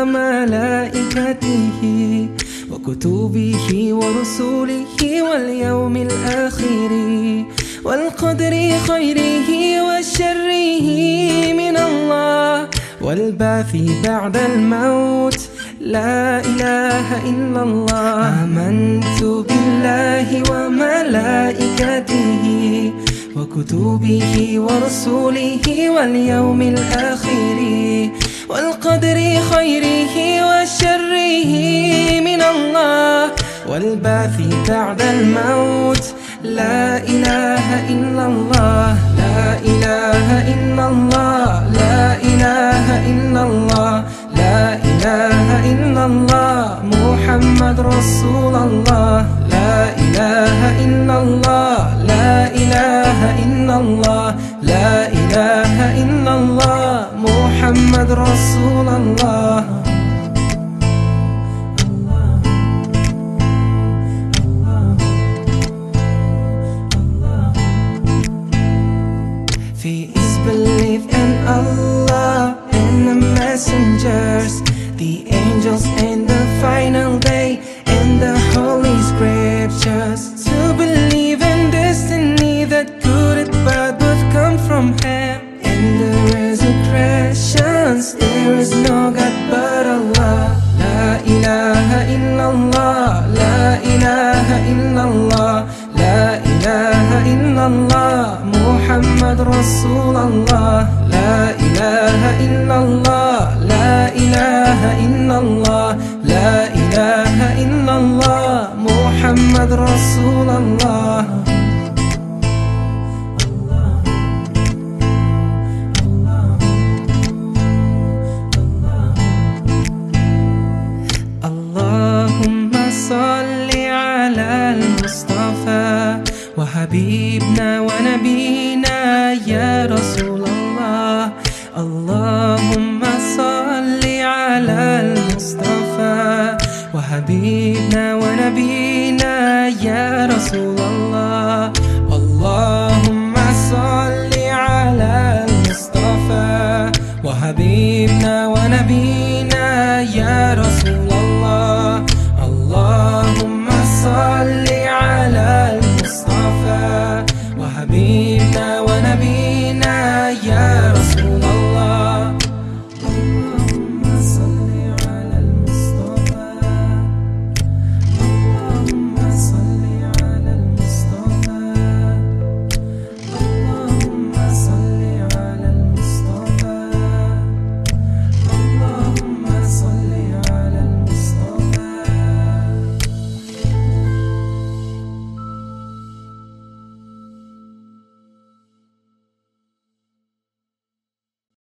وملائكته وكتبه ورسله واليوم الآخر والقدر خيره وشره من الله والبعث بعد الموت. لا إله إلا الله. آمنت بالله وملائكته وكتبه ورسله واليوم الآخر والقدر خيره وشره من الله والبعث بعد الموت. لا إله إلا الله. لا إله إلا الله. لا إله إلا الله. لا إله إلا الله محمد رسول الله. لا إله إلا الله. لا إله إلا الله. لا إله إلا الله محمد رسول الله. Please believe in Allah and the messengers, the angels and the final day and the holy scriptures. To believe in destiny that good and bad both come from Him, and the resurrections. There is no God but Allah. La ilaha illallah. La ilaha illallah. La ilaha illallah محمد رسول الله. لا إله إلا الله. لا إله إلا الله. لا إله إلا الله محمد رسول الله. اللهم صل على المصطفى وحبيبنا ونبينا يا رسول الله. اللهم صل على المصطفى وحبيبنا ونبينا يا رسول الله. اللهم صل على المصطفى وحبيبنا ونبينا